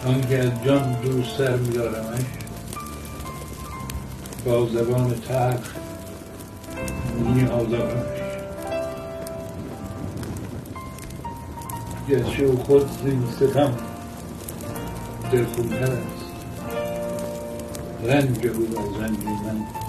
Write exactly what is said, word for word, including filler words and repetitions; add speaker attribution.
Speaker 1: آنکه از جان دوستر می‌دارمش، با زبان تلخ می‌آزارمش. گرچه او خود زین ستم دلخون‌تر است، رنج او از رنج من